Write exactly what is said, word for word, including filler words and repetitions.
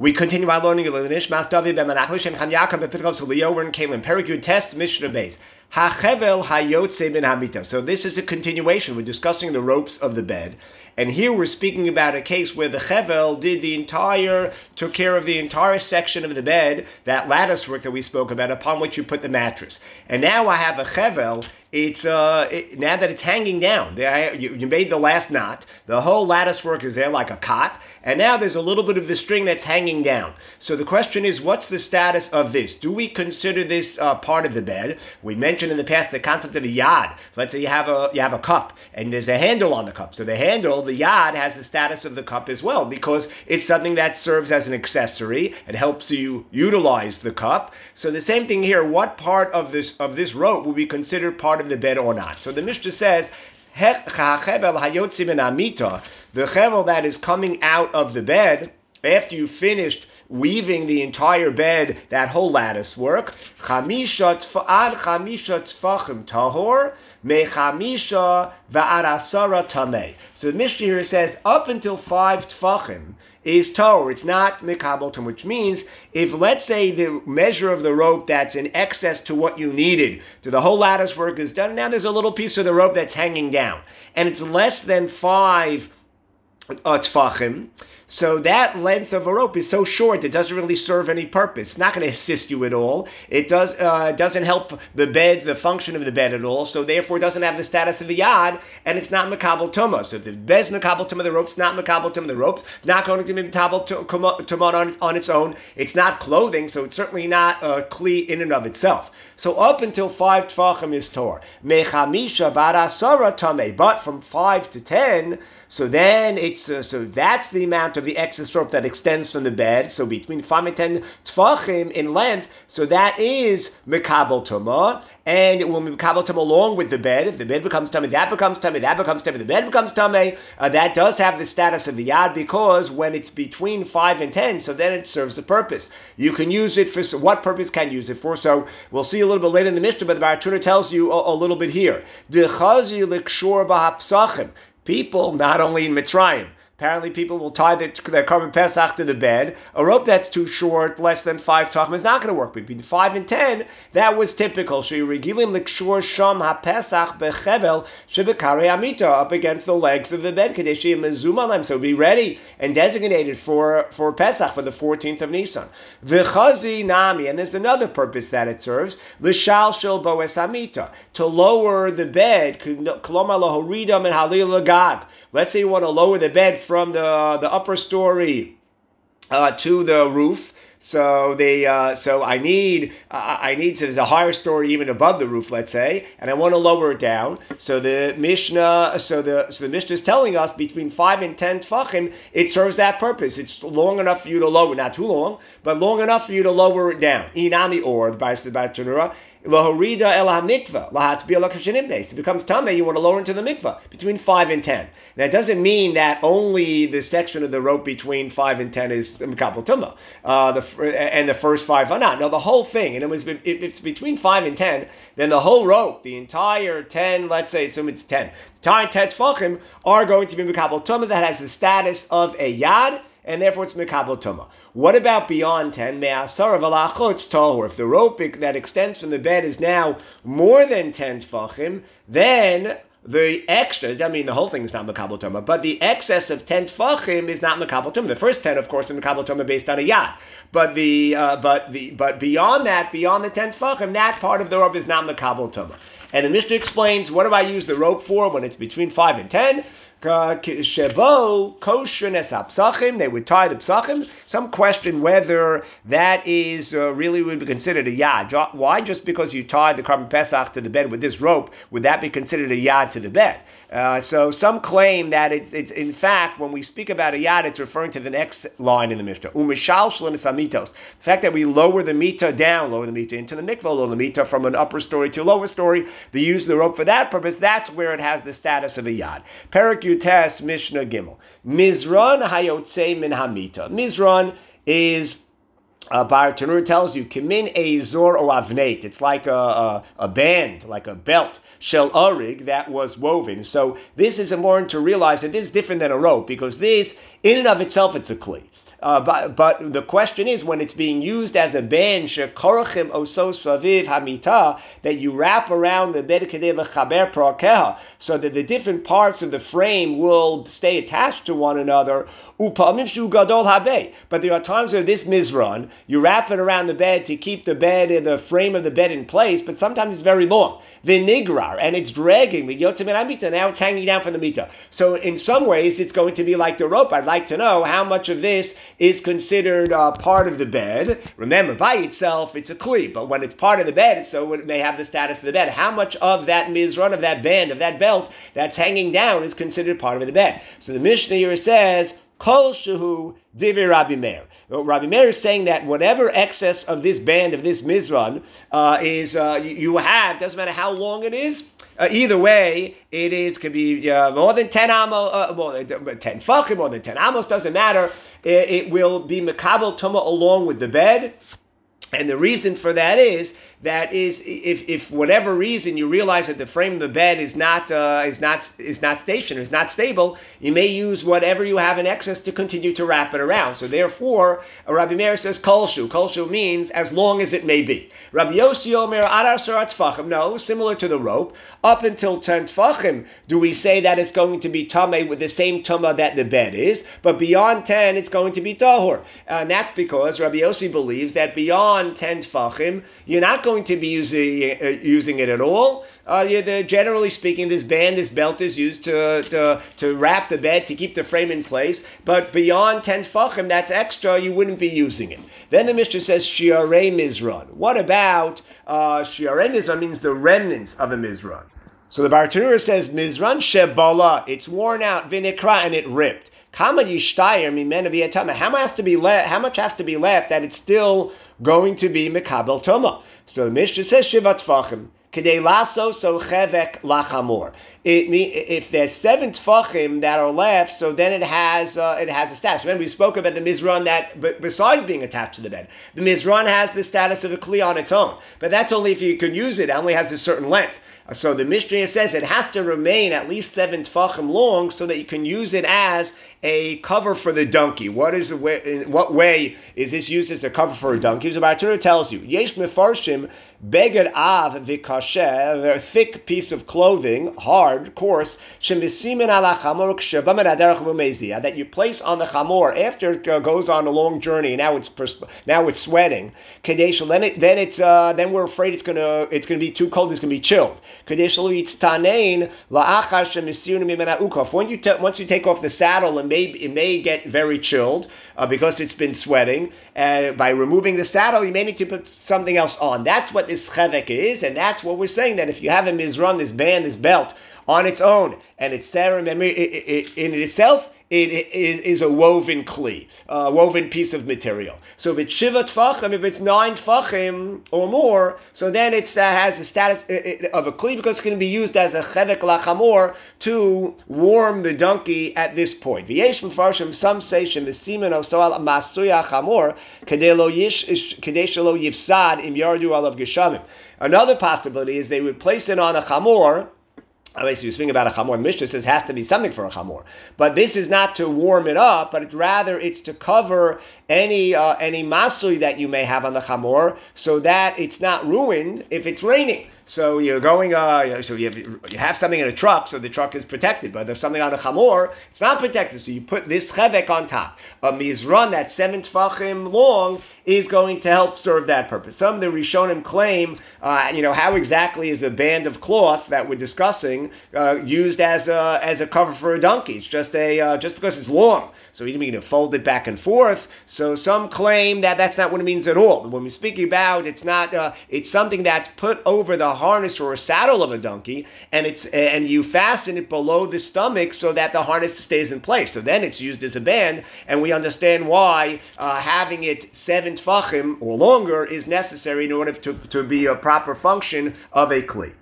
We continue our learning of the Nishmas David ben Menachem Shem Chaim Yaakov Bepitkov Leo Ren Kalim Perik Yud Test Mishnah Beis Hachevel Hayotze Ben Hamita. So this is a continuation. We're discussing the ropes of the bed, and here we're speaking about a case where the Chevel did the entire, took care of the entire section of the bed, that lattice work that we spoke about, upon which you put the mattress. And now I have a Chevel. It's uh it, now that it's hanging down. There, you, you made the last knot. The whole lattice work is there like a cot, and now there's a little bit of the string that's hanging down. So the question is, what's the status of this? Do we consider this uh, part of the bed? We mentioned in the past the concept of a yad. Let's say you have a you have a cup, and there's a handle on the cup. So the handle, the yad, has the status of the cup as well, because it's something that serves as an accessory. It helps you utilize the cup. So the same thing here. What part of this of this rope will be considered part of the bed or not? So the Mishnah says, the chevel that is coming out of the bed after you finished weaving the entire bed, that whole lattice work, chamisha ad chamisha tfachim tahor mechamisha va'ad asara tamei. So the Mishnah here says up until five tfachim is tahor. It's not mekabel, which means if, let's say, the measure of the rope that's in excess to what you needed, to the whole lattice work is done, now there's a little piece of the rope that's hanging down, and it's less than five uh, tfachim. So that length of a rope is so short, it doesn't really serve any purpose. It's not going to assist you at all. It does uh, doesn't help the bed, the function of the bed at all. So therefore, it doesn't have the status of a yad, and it's not mekabel tuma. So if the bed's mekabel tuma, the rope's not mekabel tuma. The rope's not going to be mekabel tuma on, on its own. It's not clothing, so it's certainly not a kli in and of itself. So up until five tfachim is tor. Mechamisha v'arasara tamei. But from five to ten, so then it's uh, so that's the amount of the excess rope that extends from the bed. So between five and ten tfachim in length, so that is mekabel tuma, and it will be mekabel tuma along with the bed. If the bed becomes tummy, that becomes tummy, that becomes tummy, the bed becomes tummy. Uh, that does have the status of the yad, because when it's between five and ten, so then it serves a purpose. You can use it for, so what purpose can you use it for? So we'll see a little bit later in the Mishnah, but the Baratuna tells you a, a little bit here. Dechazi likshor b'hapsachim. People, not only in Mitzrayim, apparently people will tie their, their Korban Pesach to the bed. A rope that's too short, less than five tachim, is not going to work. Between five and ten, that was typical. Regilim likshor sham haPesach bechevel shebekarei amita, up against the legs of the bed. Kadeshi mezumalem, so be ready and designated for, for Pesach, for the fourteenth of Nisan. V'chazi nami, and there's another purpose that it serves. L'shal shel boes amita, to lower the bed. Kolomar lahoridam and halil lagag. Let's say you want to lower the bed from the the upper story uh, to the roof. So they, uh, so I need, uh, I need. So there's a higher story even above the roof, let's say, and I want to lower it down. So the Mishnah, so the so the Mishnah is telling us between five and ten tfachim, it serves that purpose. It's long enough for you to lower, not too long, but long enough for you to lower it down. Inami or the Bais the Batanura. Lahorida el ha-mikvah, lahatbiya lakashinimnes. It becomes tameh, you want to lower into the mikvah, between five and ten. That doesn't mean that only the section of the rope between five and ten is mekabel tumah, uh, the and the first five are not. No, the whole thing, and it was, if it's between five and ten, then the whole rope, the entire ten, let's say, assume it's ten, the entire ten tfachim are going to be mekabel tumah, that has the status of a yad, and therefore it's mekabel tuma. What about beyond ten? Me'asara v'lachutz tahor. If the rope that extends from the bed is now more than ten tfachim, then the extra, I mean the whole thing is not mekabel tuma, but the excess of ten tfachim is not mekabel tuma. The first ten, of course, is mekabel tuma based on a yad. But the uh, but the but beyond that, beyond the ten tfachim, that part of the rope is not mekabel tuma. And the Mishnah explains, what do I use the rope for when it's between five and ten? Shebo kosher nesap psachim, they would tie the psachim. Some question whether that is uh, really would be considered a yad. Why? Just because you tied the Korban Pesach to the bed with this rope, would that be considered a yad to the bed? Uh, so some claim that it's, it's in fact, when we speak about a yad, it's referring to the next line in the Mishnah. Umishal shlenis amitos. The fact that we lower the mita down, lower the mita into the mikvah, lower the mita from an upper story to a lower story, they use the rope for that purpose. That's where it has the status of a yad. Perak Test Mishnah Gimel. Mizran hayotze min hamita. Mizran is, uh, Bar Tanur tells you, kimin ezor or avnate. It's like a, a, a band, like a belt, shel arig, that was woven. So this is important to realize that this is different than a rope, because this, in and of itself, it's a kli. Uh, but, but the question is, when it's being used as a band, shekorachim oso saviv hamita, that you wrap around the bed kedei lechaber prakeha, so that the different parts of the frame will stay attached to one another. Upa'amim shu gadol habe. But there are times where this mizran, you wrap it around the bed to keep the bed and the frame of the bed in place, but sometimes it's very long. Vinigrar, and it's dragging. Now it's hanging down from the mita. So in some ways, it's going to be like the rope. I'd like to know how much of this is considered uh, part of the bed. Remember, by itself, it's a kli, but when it's part of the bed, so it may have the status of the bed. How much of that mizran, of that band, of that belt that's hanging down is considered part of the bed? So the Mishnah here says, Kol shehu divi Rabbi Meir. Rabbi Meir is saying that whatever excess of this band, of this mizran, uh, is uh, you have, doesn't matter how long it is, Uh, either way, it is could be uh, more than ten amos, uh, more than ten fachim, more than ten amos. Doesn't matter. It, it will be mekabel tuma along with the bed. And the reason for that is that is if if whatever reason you realize that the frame of the bed is not uh, is not is not stationary, is not stable, you may use whatever you have in excess to continue to wrap it around. So therefore, Rabbi Meir says kolshu. Kolshu means as long as it may be. Rabbi Yossi Omer adar sarat tfachim. No, similar to the rope, up until ten tfachim, do we say that it's going to be tameh with the same tumah that the bed is, but beyond ten, it's going to be tahor, and that's because Rabbi Yossi believes that beyond ten tfachim, you're not going to be using uh, using it at all. Uh, the, generally speaking, this band, this belt is used to, to to wrap the bed, to keep the frame in place. But beyond ten tfachim, that's extra, you wouldn't be using it. Then the Mishnah says shiarei mizran. What about uh, shiarei mizran? Means the remnants of a mizran. So the Bartanura says mizran shebala, it's worn out, vinikra, and it ripped. Kama yishtayer mimena v'yatama. How much has to be left? How much has to be left that it's still going to be mekabel tuma? So the Mishnah says shiva tfachim. Kedei laso so chevek lachamor. It if there's seven tfachim that are left, so then it has uh, it has a status. Remember, we spoke about the mizran that, but besides being attached to the bed, the mizran has the status of a kli on its own. But that's only if you can use it. It only has a certain length. So the Mishnah says it has to remain at least seven tfachim long so that you can use it as a cover for the donkey. What is the way, in what way is this used as a cover for a donkey? So the Bartanura tells you, Yesh mefarshim beged av v'kasheh, a thick piece of clothing, hard, coarse, shemisimin ala chamor kshebamed aderech v'mezia, that you place on the chamor after it goes on a long journey. Now it's persp- now it's sweating. Kadesh, then it, then it's uh, then we're afraid it's gonna it's gonna be too cold. It's gonna be chilled. Kadesh yitztanein la'achar shemisirun mimena ukaf. When you t- once you take off the saddle, and may it may get very chilled uh, because it's been sweating. Uh, by removing the saddle, you may need to put something else on. That's what this chevek is, and that's what we're saying, that if you have a mizran, this band, this belt, on its own, and it's there in itself, it is a woven kli, a woven piece of material. So if it's shiva tfachim, if it's nine tfachim or more, so then it uh, has the status of a kli because it's going to be used as a chevek lachamor to warm the donkey at this point. V'yesh mefarshim, some say shemesimen osoal masuya chamor kadei lo yifsad im yardu alav geshamim. Another possibility is they would place it on a chamor. Obviously, you're speaking about a chamor. Mishnah says has to be something for a chamor, but this is not to warm it up, but it's rather it's to cover any uh, any masui that you may have on the chamor, so that it's not ruined if it's raining. So you're going, uh, so you have, you have something in a truck, so the truck is protected. But if there's something on a chamor, it's not protected. So you put this chevek on top. A mizran that's seven tfachim long is going to help serve that purpose. Some of the Rishonim claim, uh, you know, how exactly is a band of cloth that we're discussing uh, used as a as a cover for a donkey? It's just a uh, just because it's long, so you need to fold it back and forth. So some claim that that's not what it means at all. When we're speaking about, it's not. Uh, it's something that's put over the harness or a saddle of a donkey, and it's and you fasten it below the stomach so that the harness stays in place. So then it's used as a band, and we understand why uh, having it seven tfachim or longer is necessary in order to, to be a proper function of a kli.